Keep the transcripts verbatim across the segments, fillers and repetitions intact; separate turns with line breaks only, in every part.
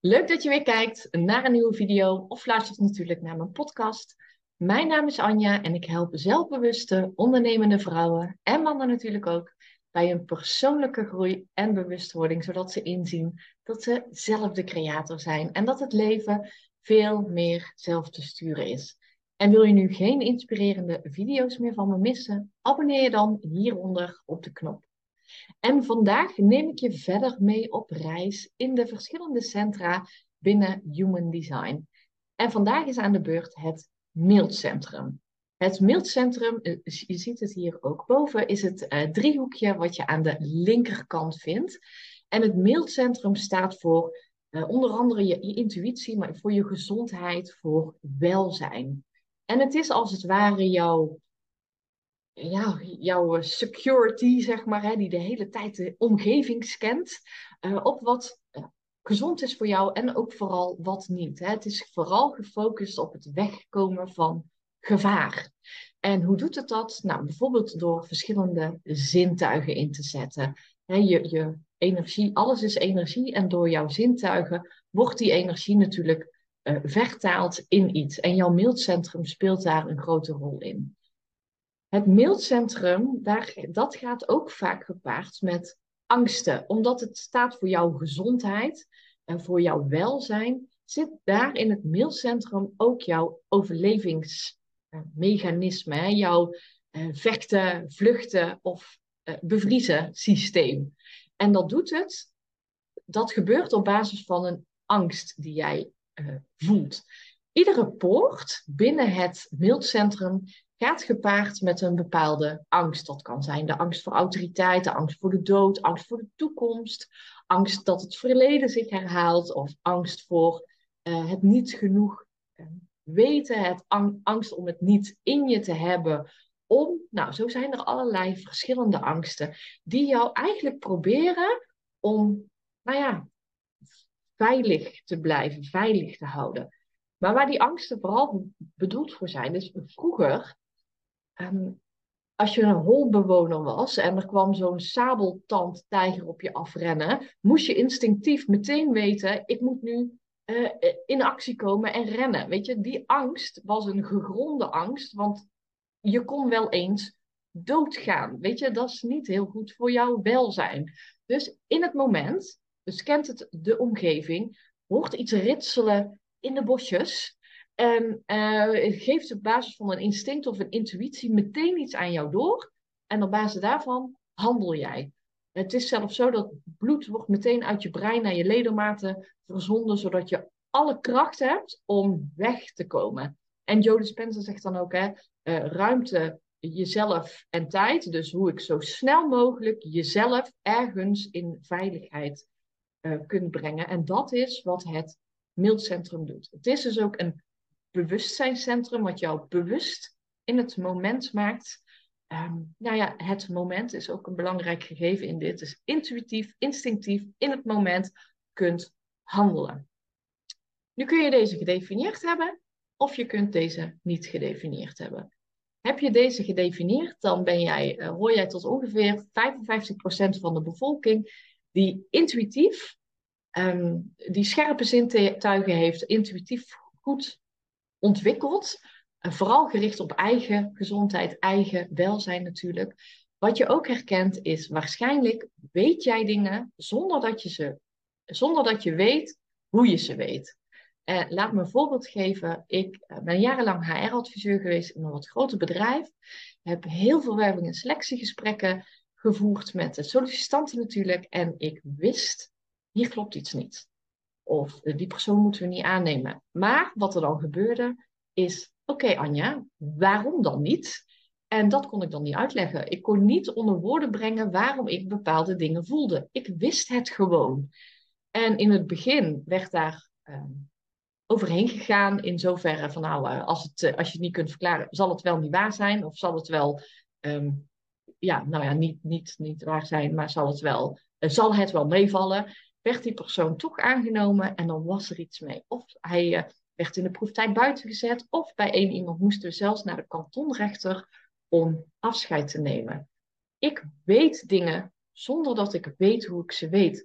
Leuk dat je weer kijkt naar een nieuwe video of luistert natuurlijk naar mijn podcast. Mijn naam is Anja en ik help zelfbewuste, ondernemende vrouwen en mannen natuurlijk ook bij een persoonlijke groei en bewustwording, zodat ze inzien dat ze zelf de creator zijn en dat het leven veel meer zelf te sturen is. En wil je nu geen inspirerende video's meer van me missen? Abonneer je dan hieronder op de knop. En vandaag neem ik je verder mee op reis in de verschillende centra binnen Human Design. En vandaag is aan de beurt het Mildcentrum. Het Mildcentrum, eh, je ziet het hier ook boven, is het uh, driehoekje wat je aan de linkerkant vindt. En het Mildcentrum staat voor uh, onder andere je, je intuïtie, maar voor je gezondheid, voor welzijn. En het is als het ware jouw ja, jouw eh, security, zeg maar, hè, die de hele tijd de omgeving scant, eh, op wat eh, gezond is voor jou en ook vooral wat niet. Hè. Het is vooral gefocust op het wegkomen van gevaar. En hoe doet het dat? Nou, bijvoorbeeld door verschillende zintuigen in te zetten. Hè, je, je energie, alles is energie en door jouw zintuigen wordt die energie natuurlijk eh, vertaald in iets. En jouw mildcentrum speelt daar een grote rol in. Het mailcentrum, daar, dat gaat ook vaak gepaard met angsten. Omdat het staat voor jouw gezondheid en voor jouw welzijn, zit daar in het mailcentrum ook jouw overlevingsmechanisme, hè? Jouw eh, vechten, vluchten of eh, bevriezen systeem. En dat doet het, dat gebeurt op basis van een angst die jij eh, voelt. Iedere poort binnen het mailcentrum gaat gepaard met een bepaalde angst. Dat kan zijn de angst voor autoriteit, de angst voor de dood, angst voor de toekomst, angst dat het verleden zich herhaalt of angst voor uh, het niet genoeg uh, weten, het ang angst om het niet in je te hebben. Om, nou, zo zijn er allerlei verschillende angsten die jou eigenlijk proberen om, nou ja, veilig te blijven, veilig te houden. Maar waar die angsten vooral bedoeld voor zijn, is vroeger, um, als je een holbewoner was en er kwam zo'n sabeltandtijger op je afrennen, moest je instinctief meteen weten, ik moet nu uh, in actie komen en rennen. Weet je, die angst was een gegronde angst, want je kon wel eens doodgaan. Weet je, dat is niet heel goed voor jouw welzijn. Dus in het moment, dus kent het de omgeving, hoort iets ritselen in de bosjes. En uh, geeft op basis van een instinct of een intuïtie meteen iets aan jou door. En op basis daarvan handel jij. Het is zelfs zo dat bloed wordt meteen uit je brein naar je ledematen verzonden, zodat je alle kracht hebt om weg te komen. En Joe Dispenza zegt dan ook, hè, uh, ruimte, jezelf en tijd. Dus hoe ik zo snel mogelijk jezelf ergens in veiligheid uh, kunt brengen. En dat is wat het mildcentrum doet. Het is dus ook een bewustzijnscentrum wat jou bewust in het moment maakt. Um, nou ja, het moment is ook een belangrijk gegeven in dit. Dus intuïtief, instinctief, in het moment kunt handelen. Nu kun je deze gedefinieerd hebben of je kunt deze niet gedefinieerd hebben. Heb je deze gedefinieerd, dan ben jij, uh, hoor jij tot ongeveer vijfenvijftig procent van de bevolking die intuïtief, um, die scherpe zintuigen heeft, intuïtief goed ontwikkeld. Uh, vooral gericht op eigen gezondheid, eigen welzijn natuurlijk. Wat je ook herkent is, waarschijnlijk weet jij dingen zonder dat je, ze, zonder dat je weet hoe je ze weet. Uh, laat me een voorbeeld geven. Ik uh, ben jarenlang H R-adviseur geweest in een wat groter bedrijf. Heb heel veel werving- en selectiegesprekken gevoerd met de sollicitanten natuurlijk. En ik wist, hier klopt iets niet. Of uh, die persoon moeten we niet aannemen. Maar wat er dan gebeurde is, oké okay, Anja, waarom dan niet? En dat kon ik dan niet uitleggen. Ik kon niet onder woorden brengen waarom ik bepaalde dingen voelde. Ik wist het gewoon. En in het begin werd daar Uh, overheen gegaan in zoverre van nou, als, het, als je het niet kunt verklaren, zal het wel niet waar zijn of zal het wel, um, ja, nou ja, niet, niet, niet waar zijn, maar zal het wel, uh, zal het wel meevallen? Werd die persoon toch aangenomen en dan was er iets mee. Of hij uh, werd in de proeftijd buiten gezet of bij één iemand moesten we zelfs naar de kantonrechter om afscheid te nemen. Ik weet dingen zonder dat ik weet hoe ik ze weet.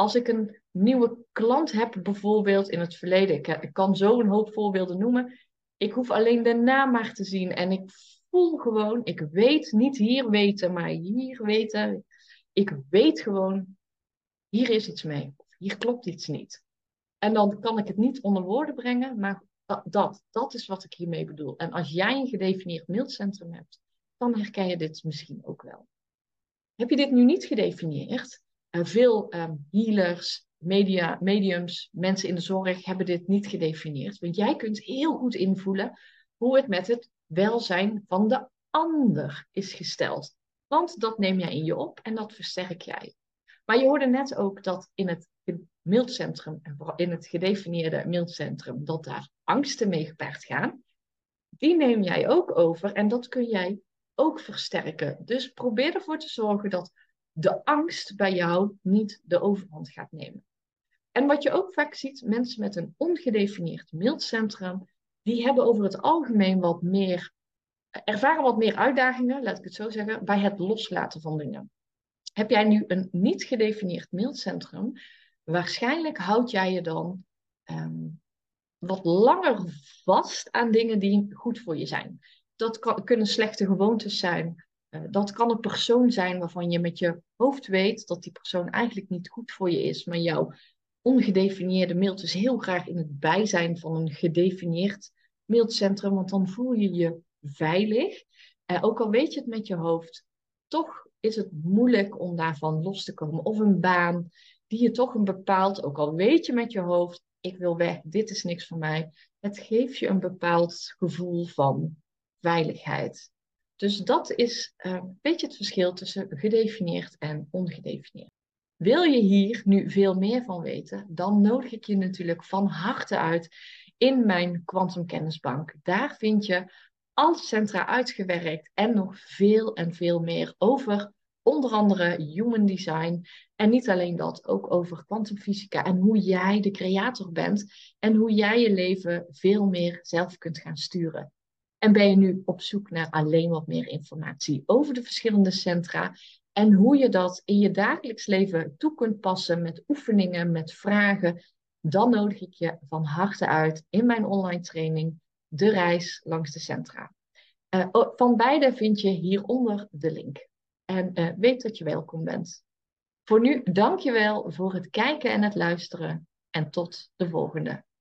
als ik een nieuwe klant heb, bijvoorbeeld in het verleden, ik, ik kan zo een hoop voorbeelden noemen. Ik hoef alleen de naam maar te zien en ik voel gewoon, ik weet, niet hier weten, maar hier weten. Ik weet gewoon, hier is iets mee, of hier klopt iets niet. En dan kan ik het niet onder woorden brengen, maar dat, dat, dat is wat ik hiermee bedoel. En als jij een gedefinieerd mailcentrum hebt, dan herken je dit misschien ook wel. Heb je dit nu niet gedefinieerd? Uh, veel um, healers, media, mediums, mensen in de zorg hebben dit niet gedefinieerd. Want jij kunt heel goed invoelen hoe het met het welzijn van de ander is gesteld. Want dat neem jij in je op en dat versterk jij. Maar je hoorde net ook dat in het mailcentrum, in het gedefinieerde mailcentrum, dat daar angsten mee gepaard gaan. Die neem jij ook over en dat kun jij ook versterken. Dus probeer ervoor te zorgen dat de angst bij jou niet de overhand gaat nemen. En wat je ook vaak ziet, mensen met een ongedefinieerd mailcentrum, die hebben over het algemeen wat meer, ervaren wat meer uitdagingen, laat ik het zo zeggen, bij het loslaten van dingen. Heb jij nu een niet gedefinieerd mailcentrum, waarschijnlijk houd jij je dan um, wat langer vast aan dingen die goed voor je zijn. Dat kan, kunnen slechte gewoontes zijn. Uh, dat kan een persoon zijn waarvan je met je hoofd weet dat die persoon eigenlijk niet goed voor je is, maar jouw ongedefinieerde mailt is heel graag in het bijzijn van een gedefinieerd mailcentrum, want dan voel je je veilig. Uh, ook al weet je het met je hoofd, toch is het moeilijk om daarvan los te komen. Of een baan die je toch een bepaald, ook al weet je met je hoofd, ik wil weg, dit is niks voor mij. Het geeft je een bepaald gevoel van veiligheid. Dus dat is uh, een beetje het verschil tussen gedefinieerd en ongedefinieerd. Wil je hier nu veel meer van weten, dan nodig ik je natuurlijk van harte uit in mijn Quantum Kennisbank. Daar vind je alle centra uitgewerkt en nog veel en veel meer over onder andere human design. En niet alleen dat, ook over kwantumfysica en hoe jij de creator bent en hoe jij je leven veel meer zelf kunt gaan sturen. En ben je nu op zoek naar alleen wat meer informatie over de verschillende centra en hoe je dat in je dagelijks leven toe kunt passen met oefeningen, met vragen, dan nodig ik je van harte uit in mijn online training De Reis langs de Centra. Uh, van beide vind je hieronder de link. En uh, weet dat je welkom bent. Voor nu, dank je wel voor het kijken en het luisteren. En tot de volgende.